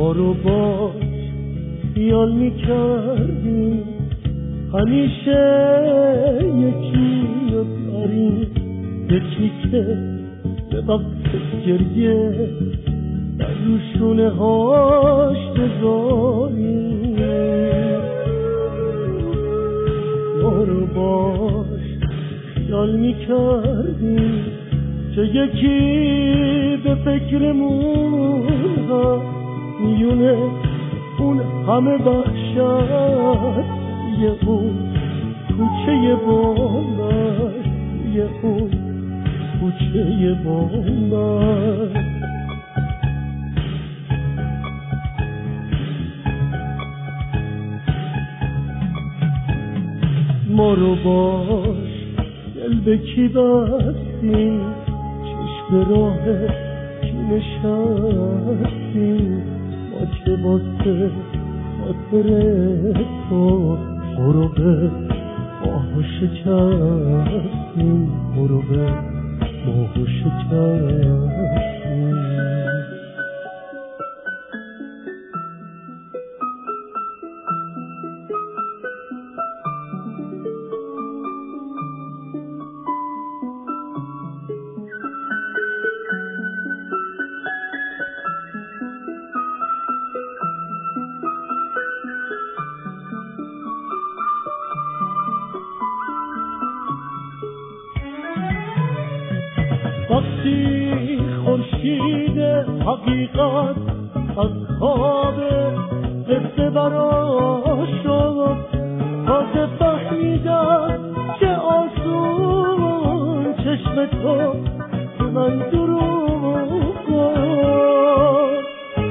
ما رو باش خیال میکردیم همیشه یکی رو داریم، یکی که به وقت گریه در روشونه هاش بذاریم. ما رو باش خیال میکردیم که یکی به فکرمون ها میونه اون همه وحشت یه اون کوچه بامبر، یه اون کوچه بامبر. ما رو باش دل به کی بستیم، چشم راه کی نشستیم، ما که واسه خاطر تو غروب ماهو شکستیم، غروب ماهو شکستیم. وقتی خورشید حقیقت از خواب قصه برا شد، تازه فهمیدم که آسون چشم تو به من دروغ گفت.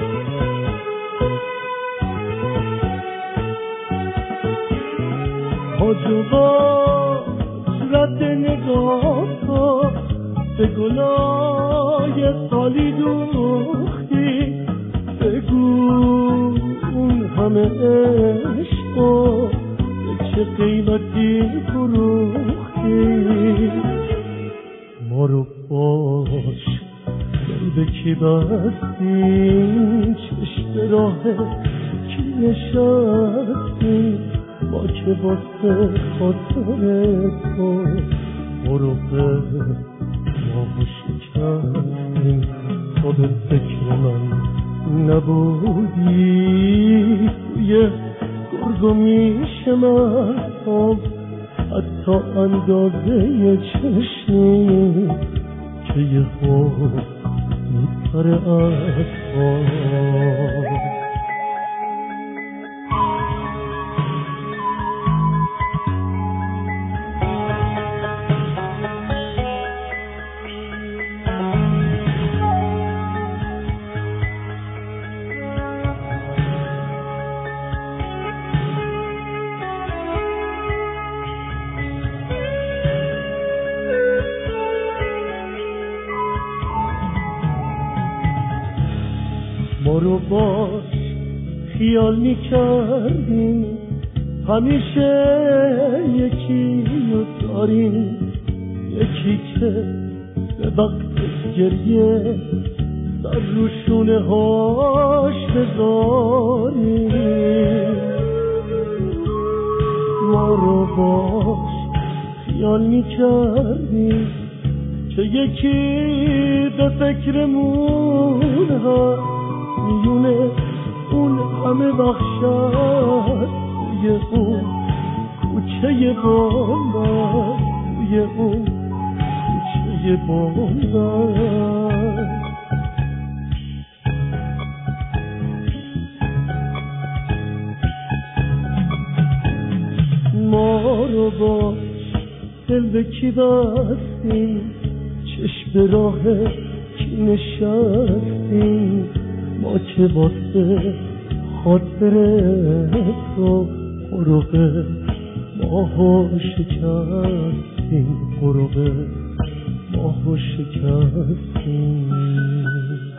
حجبا صورت نگاه تو به گلای خالی دوختی، بگو اون همه عشقو به چه قیمتی فروختی. ما رو باش دل به کی بستیم، چشم راه کی نشستیم، ما که واسه خاطر تو غروب ماهو شکستیم. تو به فکر من نبودی، توی گرگ و میش مهتاب حتی اندازه چشمی که یه خوب میپره از خواب. ما رو باش خیال میکردیم همیشه یکی رو داریم، یکی که به وقت گریه در روشونه هاش بذاریم. ما رو باش خیال میکردیم که یکی به فکرمون ها میونه اون همه وحشت یه اون کوچه بامبر، یه اون کوچه بامبر. ما رو باش دل به کی بستیم، چشم راه کی نشستیم، ما که واسه خاطر تو غروب ماهو شکستیم، غروب ماهو شکستیم.